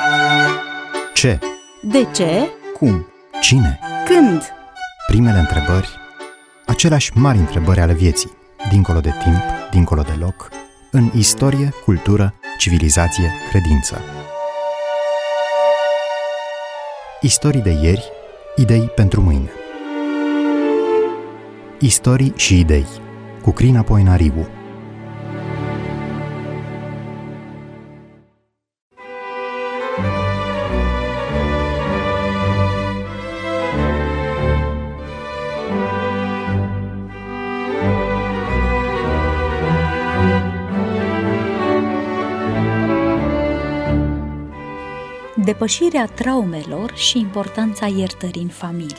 Ce? De ce? Cum? Cine? Când? Primele întrebări, aceleași mari întrebări ale vieții, dincolo de timp, dincolo de loc, în istorie, cultură, civilizație, credință. Istorii de ieri, idei pentru mâine. Istorii și idei, cu Crina Poenariu. Depășirea traumelor și importanța iertării în familie.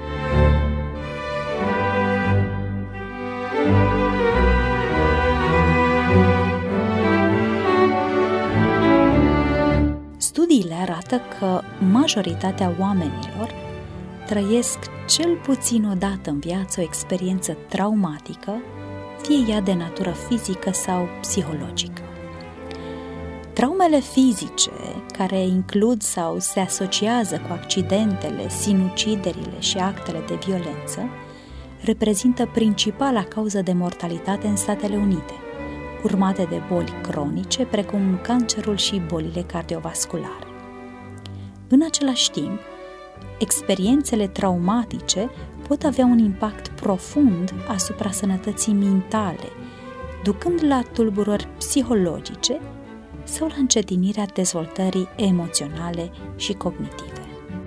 Studiile arată că majoritatea oamenilor trăiesc cel puțin o dată în viață o experiență traumatică, fie ea de natură fizică sau psihologică. Traumele fizice, care includ sau se asociază cu accidentele, sinuciderile și actele de violență, reprezintă principala cauză de mortalitate în Statele Unite, urmate de boli cronice, precum cancerul și bolile cardiovasculare. În același timp, experiențele traumatice pot avea un impact profund asupra sănătății mentale, ducând la tulburări psihologice sau la încetinirea dezvoltării emoționale și cognitive.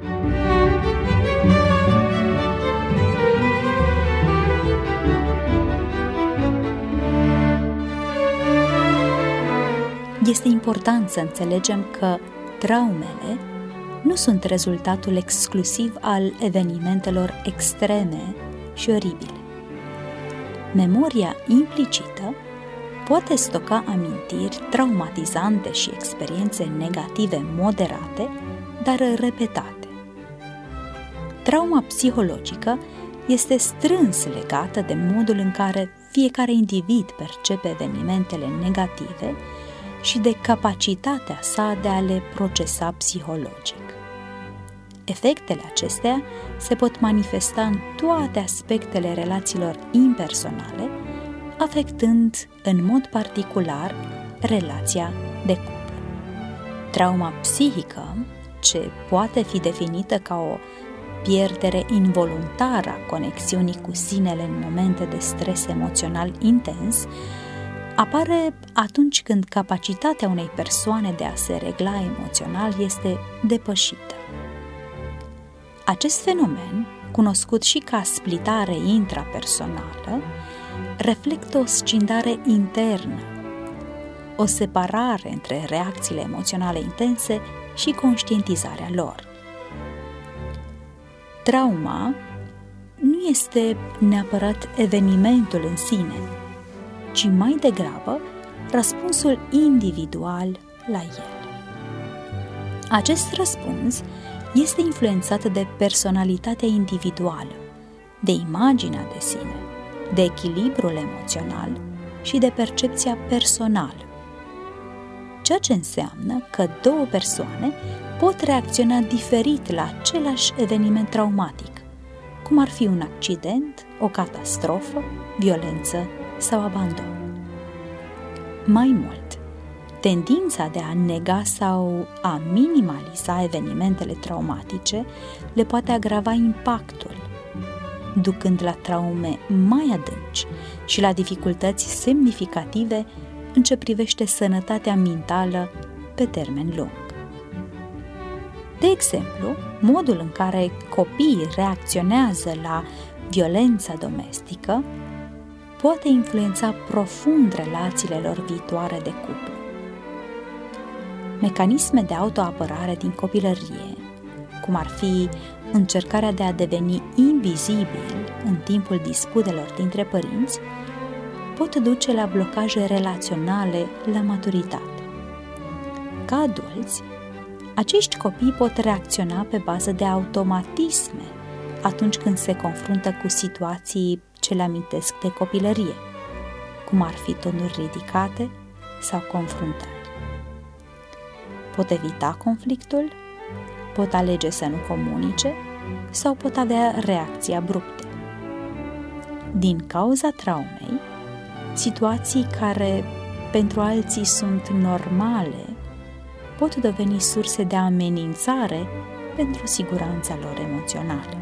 Este important să înțelegem că traumele nu sunt rezultatul exclusiv al evenimentelor extreme și oribile. Memoria implicită poate stoca amintiri traumatizante și experiențe negative moderate, dar repetate. Trauma psihologică este strâns legată de modul în care fiecare individ percepe evenimentele negative și de capacitatea sa de a le procesa psihologic. Efectele acestea se pot manifesta în toate aspectele relațiilor impersonale, afectând în mod particular relația de cuplu. Trauma psihică, ce poate fi definită ca o pierdere involuntară a conexiunii cu sinele în momente de stres emoțional intens, apare atunci când capacitatea unei persoane de a se regla emoțional este depășită. Acest fenomen, cunoscut și ca splitare intrapersonală, reflectă o scindare internă, o separare între reacțiile emoționale intense și conștientizarea lor. Trauma nu este neapărat evenimentul în sine, ci mai degrabă răspunsul individual la el. Acest răspuns este influențat de personalitatea individuală, de imaginea de sine, de echilibrul emoțional și de percepția personală, ceea ce înseamnă că două persoane pot reacționa diferit la același eveniment traumatic, cum ar fi un accident, o catastrofă, violență sau abandon. Mai mult, tendința de a nega sau a minimaliza evenimentele traumatice le poate agrava impactul, ducând la traume mai adânci și la dificultăți semnificative în ce privește sănătatea mentală pe termen lung. De exemplu, modul în care copiii reacționează la violența domestică poate influența profund relațiile lor viitoare de cuplu. Mecanisme de autoapărare din copilărie, cum ar fi încercarea de a deveni invizibil în timpul disputelor dintre părinți, pot duce la blocaje relaționale la maturitate. Ca adulți, acești copii pot reacționa pe bază de automatisme atunci când se confruntă cu situații ce le amintesc de copilărie, cum ar fi tonuri ridicate sau confruntări. Pot evita conflictul, pot alege să nu comunice sau pot avea reacții abrupte. Din cauza traumei, situații care pentru alții sunt normale pot deveni surse de amenințare pentru siguranța lor emoțională.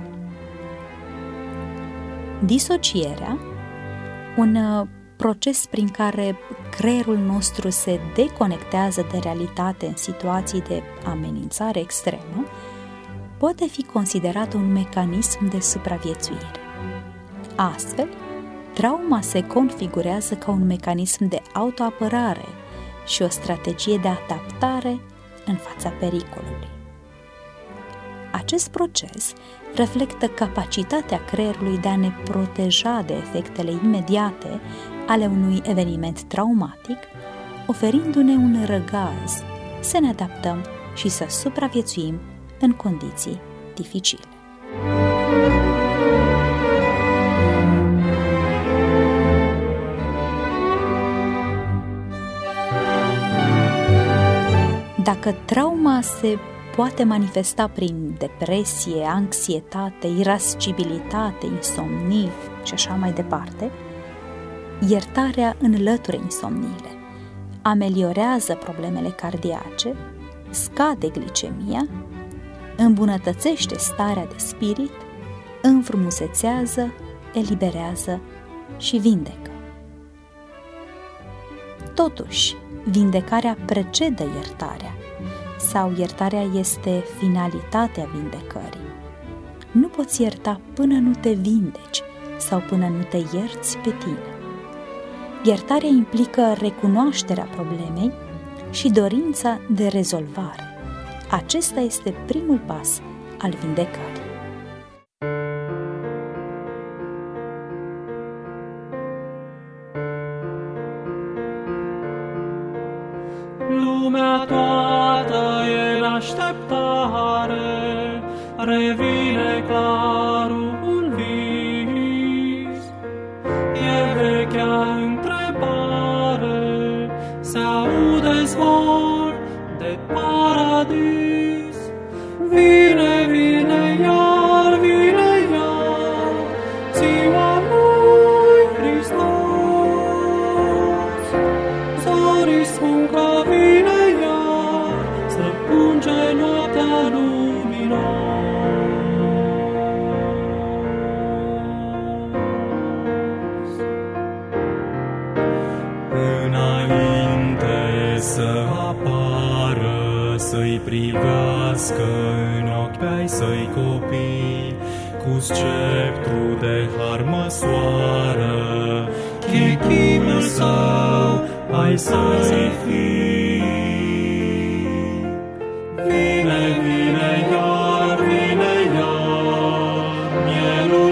Disocierea, un proces prin care creierul nostru se deconectează de realitate în situații de amenințare extremă, poate fi considerat un mecanism de supraviețuire. Astfel, trauma se configurează ca un mecanism de autoapărare și o strategie de adaptare în fața pericolului. Acest proces reflectă capacitatea creierului de a ne proteja de efectele imediate ale unui eveniment traumatic, oferindu-ne un răgaz să ne adaptăm și să supraviețuim în condiții dificile. Dacă trauma se poate manifesta prin depresie, anxietate, irascibilitate, insomnii și așa mai departe, iertarea înlătură insomniile, ameliorează problemele cardiace, scade glicemia, îmbunătățește starea de spirit, înfrumusețează, eliberează și vindecă. Totuși, vindecarea precedă iertarea, sau iertarea este finalitatea vindecării. Nu poți ierta până nu te vindeci sau până nu te ierți pe tine. Iertarea implică recunoașterea problemei și dorința de rezolvare. Acesta este primul pas al vindecării. Lumea toată e în așteptare, revine clarul un vis. E vechea întrebare, se aude zvon de paradis. Vine, vine iar, ziua lui Hristos. Zorii spun că vine iar, străpunge noaptea luminos. Înainte să apară, să-i privească în ochi pe-ai săi copii, cu sceptru de har măsoară, chipul său ai să-i fii. Vine, vine iar, mielul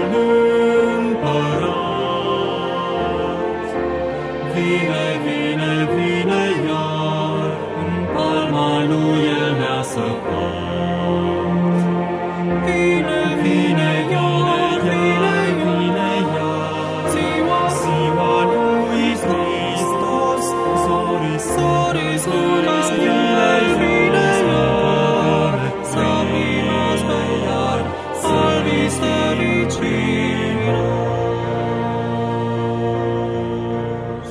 împărat. Vine, vine iar, în palma lui el ne-a săpat. Vine, vine iar, ziua lui Hristos. Zorii spun că vine iar, luminos pe iar, albii străvicinos.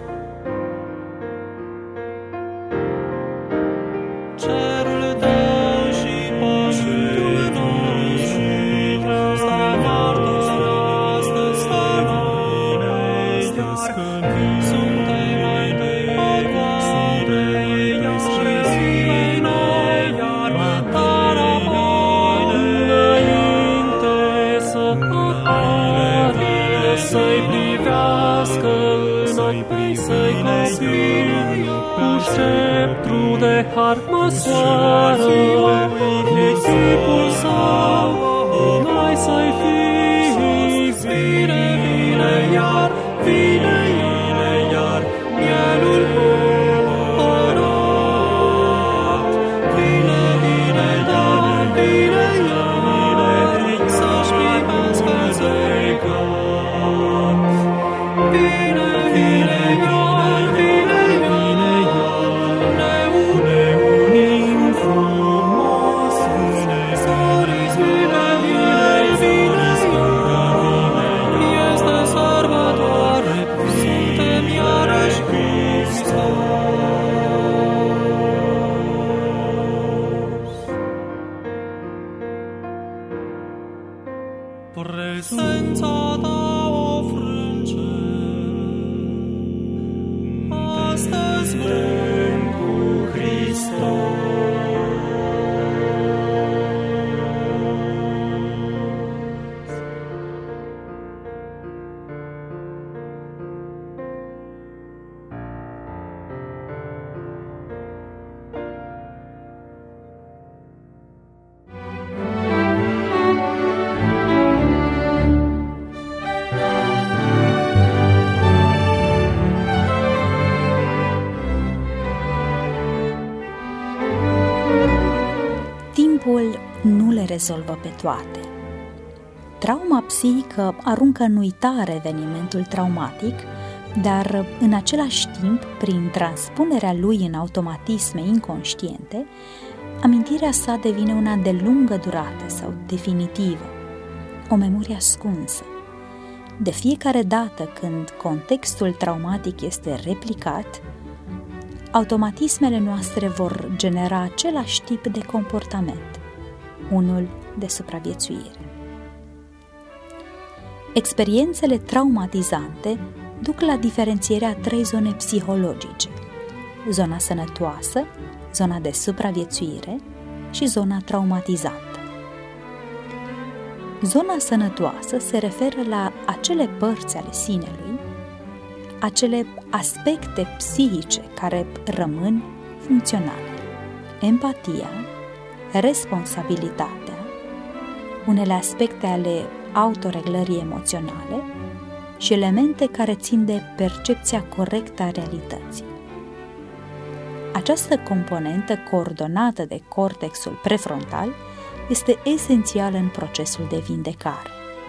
Cerul dă și pământul noi, stă martor astăzi, stă vine, suntem mai de pogoare, iar vine iar, dar apoi înainte să apară, să-i privească în ochi pe-i săi copii, cu sceptru de har măsoară, chipul său mai să-i fii. Vine, iar, mielul împărat. Vine, iar, să-și primească zecat. Vine, iar, ne unim prezența ta o frânge. Astăzi vrem cu Hristos. Timpul nu le rezolvă pe toate. Trauma psihică aruncă în uitare evenimentul traumatic, dar în același timp, prin transpunerea lui în automatisme inconștiente, amintirea sa devine una de lungă durată sau definitivă, o memorie ascunsă. De fiecare dată când contextul traumatic este replicat, automatismele noastre vor genera același tip de comportament, unul de supraviețuire. Experiențele traumatizante duc la diferențierea 3 zone psihologice: zona sănătoasă, zona de supraviețuire și zona traumatizantă. Zona sănătoasă se referă la acele părți ale sinelui, acele aspecte psihice care rămân funcționale: empatia, responsabilitatea, unele aspecte ale autoreglării emoționale și elemente care țin de percepția corectă a realității. Această componentă coordonată de cortexul prefrontal este esențială în procesul de vindecare.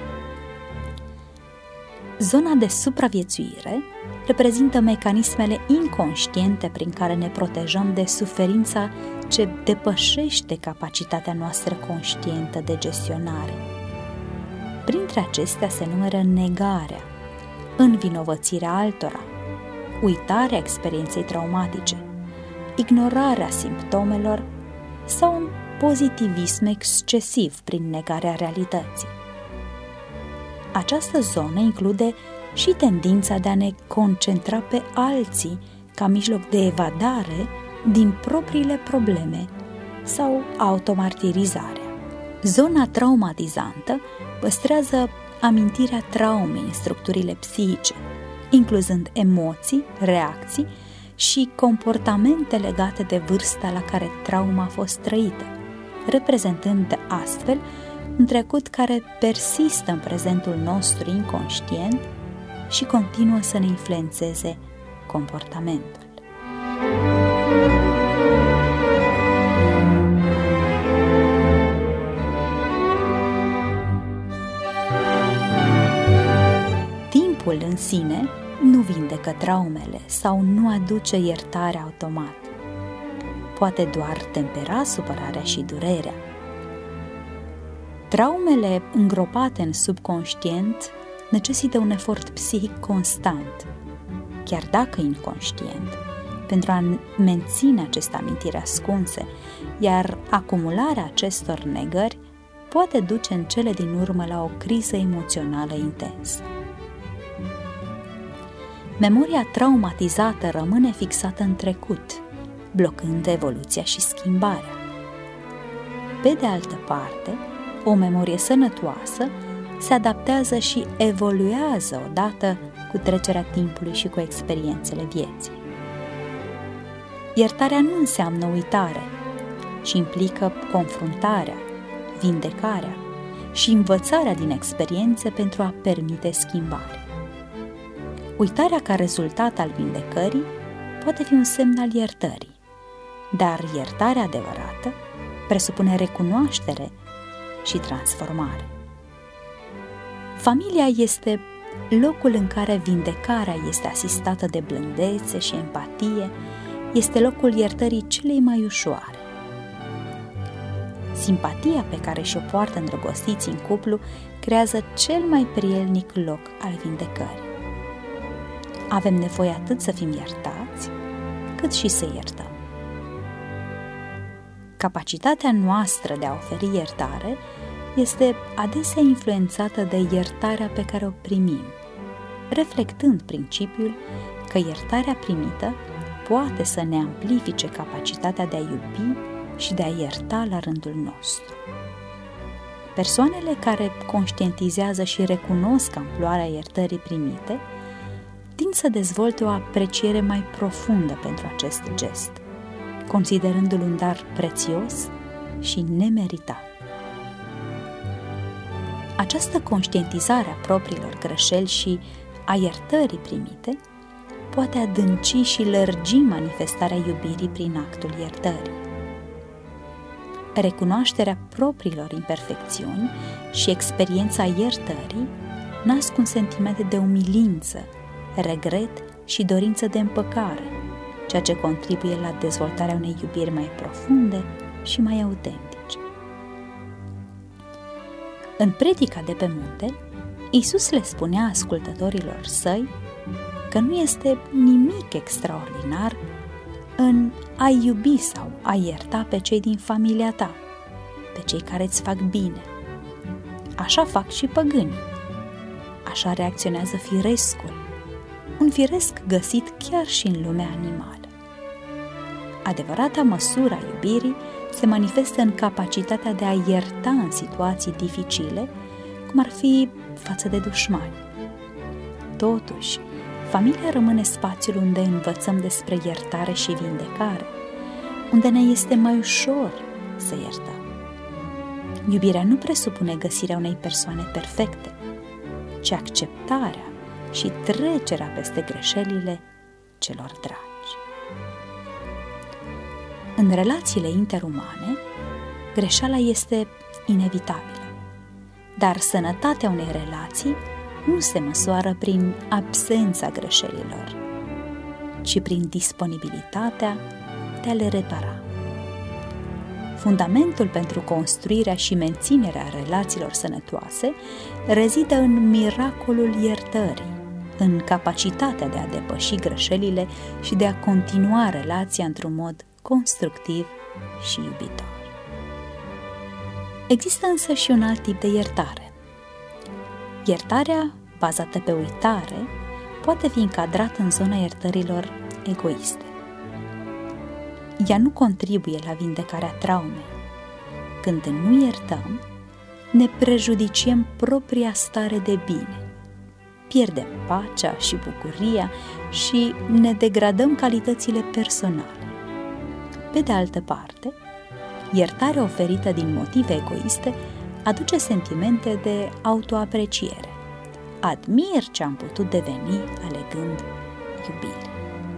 Zona de supraviețuire reprezintă mecanismele inconștiente prin care ne protejăm de suferința ce depășește capacitatea noastră conștientă de gestionare. Printre acestea se numără negarea, învinovățirea altora, uitarea experienței traumatice, ignorarea simptomelor sau un pozitivism excesiv prin negarea realității. Această zonă include și tendința de a ne concentra pe alții ca mijloc de evadare din propriile probleme sau automartirizarea. Zona traumatizantă păstrează amintirea traumei în structurile psihice, incluzând emoții, reacții și comportamente legate de vârsta la care trauma a fost trăită, reprezentând astfel un trecut care persistă în prezentul nostru inconștient și continuă să ne influențeze comportamentul. Timpul în sine nu vindecă traumele sau nu aduce iertarea automat. Poate doar tempera supărarea și durerea. Traumele îngropate în subconștient necesită un efort psihic constant, chiar dacă inconștient, pentru a menține aceste amintiri ascunse, iar acumularea acestor negări poate duce în cele din urmă la o criză emoțională intensă. Memoria traumatizată rămâne fixată în trecut, blocând evoluția și schimbarea. Pe de altă parte, o memorie sănătoasă se adaptează și evoluează odată cu trecerea timpului și cu experiențele vieții. Iertarea nu înseamnă uitare, ci implică confruntarea, vindecarea și învățarea din experiențe pentru a permite schimbare. Uitarea ca rezultat al vindecării poate fi un semn al iertării, dar iertarea adevărată presupune recunoaștere și transformare. Familia este locul în care vindecarea este asistată de blândețe și empatie, este locul iertării celei mai ușoare. Simpatia pe care și-o poartă îndrăgostiții în cuplu creează cel mai prielnic loc al vindecării. Avem nevoie atât să fim iertați, cât și să iertăm. Capacitatea noastră de a oferi iertare este adesea influențată de iertarea pe care o primim, reflectând principiul că iertarea primită poate să ne amplifice capacitatea de a iubi și de a ierta la rândul nostru. Persoanele care conștientizează și recunosc amploarea iertării primite tind să dezvolte o apreciere mai profundă pentru acest gest, considerându-l un dar prețios și nemeritat. Această conștientizare a propriilor greșeli și a iertării primite poate adânci și lărgi manifestarea iubirii prin actul iertării. Recunoașterea propriilor imperfecțiuni și experiența iertării nasc un sentiment de umilință, regret și dorință de împăcare, ceea ce contribuie la dezvoltarea unei iubiri mai profunde și mai autentice. În predica de pe munte, Iisus le spunea ascultătorilor săi că nu este nimic extraordinar în a iubi sau a ierta pe cei din familia ta, pe cei care îți fac bine. Așa fac și păgânii. Așa reacționează firescul, un firesc găsit chiar și în lumea animală. Adevărata măsură a iubirii se manifestă în capacitatea de a ierta în situații dificile, cum ar fi față de dușmani. Totuși, familia rămâne spațiul unde învățăm despre iertare și vindecare, unde ne este mai ușor să iertăm. Iubirea nu presupune găsirea unei persoane perfecte, ci acceptarea și trecerea peste greșelile celor dragi. În relațiile interumane, greșeala este inevitabilă, dar sănătatea unei relații nu se măsoară prin absența greșelilor, ci prin disponibilitatea de a le repara. Fundamentul pentru construirea și menținerea relațiilor sănătoase rezidă în miracolul iertării, în capacitatea de a depăși greșelile și de a continua relația într-un mod constructiv și iubitor. Există însă și un alt tip de iertare. Iertarea bazată pe uitare poate fi încadrată în zona iertărilor egoiste. Ea nu contribuie la vindecarea traumei. Când nu iertăm, ne prejudiciem propria stare de bine, pierdem pacea și bucuria și ne degradăm calitățile personale. Pe de altă parte, iertarea oferită din motive egoiste aduce sentimente de autoapreciere. Admir ce am putut deveni alegând iubire.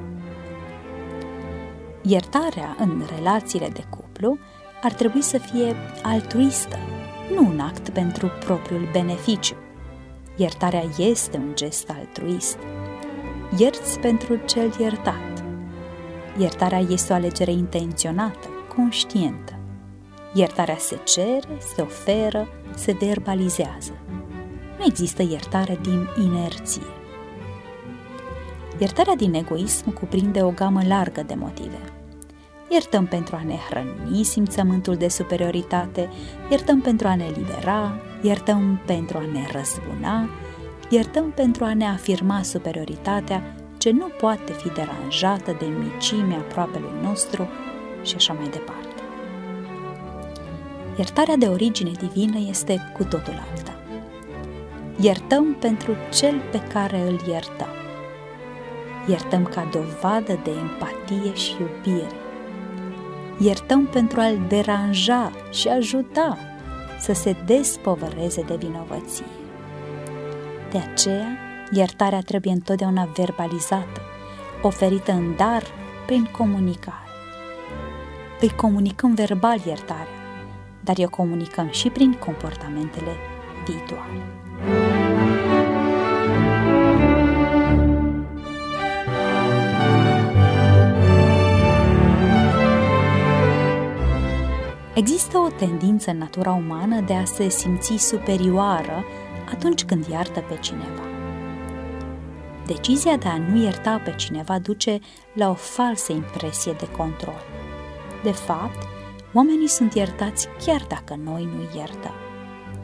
Iertarea în relațiile de cuplu ar trebui să fie altruistă, nu un act pentru propriul beneficiu. Iertarea este un gest altruist. Ierți pentru cel iertat. Iertarea este o alegere intenționată, conștientă. Iertarea se cere, se oferă, se verbalizează. Nu există iertare din inerție. Iertarea din egoism cuprinde o gamă largă de motive. Iertăm pentru a ne hrăni simțământul de superioritate, iertăm pentru a ne libera, iertăm pentru a ne răzbuna, iertăm pentru a ne afirma superioritatea ce nu poate fi deranjată de micimea aproapelui nostru și așa mai departe. Iertarea de origine divină este cu totul alta. Iertăm pentru cel pe care îl iertăm. Iertăm ca dovadă de empatie și iubire. Iertăm pentru a-l deranja și ajuta să se despovăreze de vinovăție. De aceea, iertarea trebuie întotdeauna verbalizată, oferită în dar prin comunicare. Îi comunicăm verbal iertarea, dar o comunicăm și prin comportamentele viitoare. Există o tendință în natura umană de a se simți superioară atunci când iartă pe cineva. Decizia de a nu ierta pe cineva duce la o falsă impresie de control. De fapt, oamenii sunt iertați chiar dacă noi nu iertăm.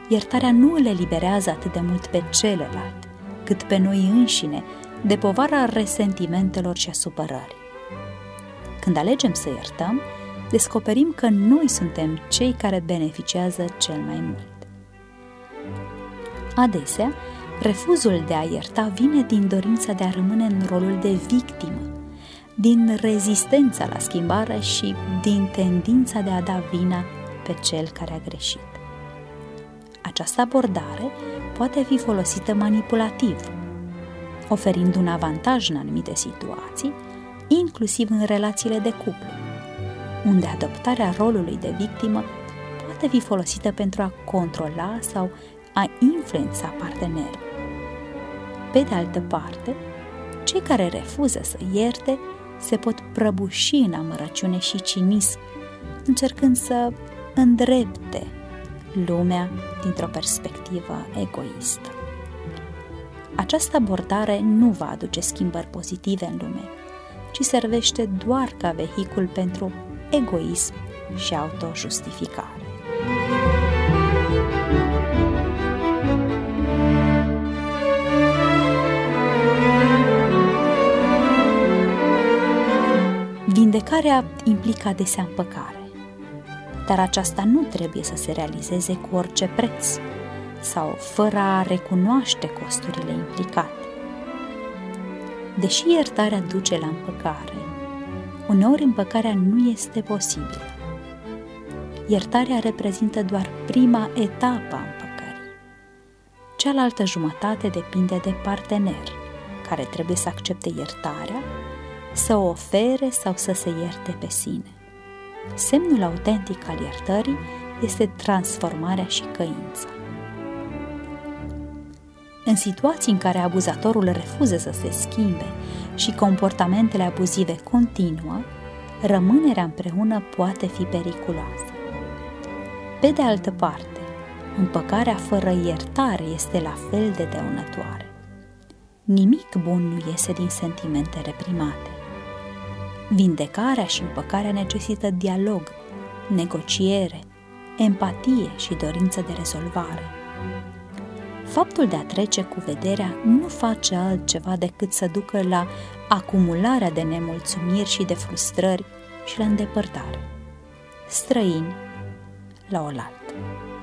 iertarea nu îl eliberează atât de mult pe celălalt, cât pe noi înșine de povara resentimentelor și a supărării. Când alegem să iertăm, descoperim că noi suntem cei care beneficiază cel mai mult. Adesea, refuzul de a ierta vine din dorința de a rămâne în rolul de victimă, din rezistența la schimbare și din tendința de a da vina pe cel care a greșit. Această abordare poate fi folosită manipulativ, oferind un avantaj în anumite situații, inclusiv în relațiile de cuplu, unde adoptarea rolului de victimă poate fi folosită pentru a controla sau a influența partenerul. Pe de altă parte, cei care refuză să ierte se pot prăbuși în amărăciune și cinism, încercând să îndrepte lumea dintr-o perspectivă egoistă. Această abordare nu va aduce schimbări pozitive în lume, ci servește doar ca vehicul pentru egoism și autojustificare. Vindecarea implică adesea împăcare, dar aceasta nu trebuie să se realizeze cu orice preț sau fără a recunoaște costurile implicate. Deși iertarea duce la împăcare, uneori împăcarea nu este posibilă. Iertarea reprezintă doar prima etapă a împăcării. Cealaltă jumătate depinde de partener, care trebuie să accepte iertarea, să o ofere sau să se ierte pe sine. Semnul autentic al iertării este transformarea și căința. În situații în care abuzatorul refuză să se schimbe și comportamentele abuzive continuă, rămânerea împreună poate fi periculoasă. Pe de altă parte, împăcarea fără iertare este la fel de dăunătoare. Nimic bun nu iese din sentimente reprimate. Vindecarea și împăcarea necesită dialog, negociere, empatie și dorință de rezolvare. Faptul de a trece cu vederea nu face altceva decât să ducă la acumularea de nemulțumiri și de frustrări și la îndepărtare. Străini la oaltă.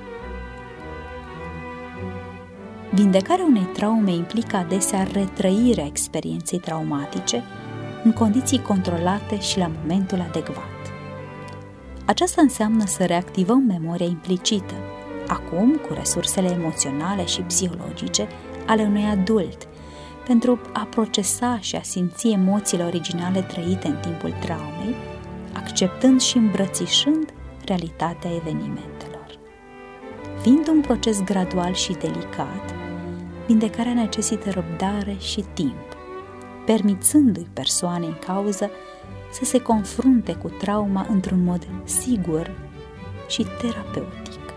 Vindecarea unei traume implică adesea retrăirea experienței traumatice în condiții controlate și la momentul adecvat. Aceasta înseamnă să reactivăm memoria implicită, acum cu resursele emoționale și psihologice ale unui adult, pentru a procesa și a simți emoțiile originale trăite în timpul traumei, acceptând și îmbrățișând realitatea evenimentelor. Fiind un proces gradual și delicat, vindecarea necesită răbdare și timp, permițându-i persoanei în cauză să se confrunte cu trauma într-un mod sigur și terapeutic.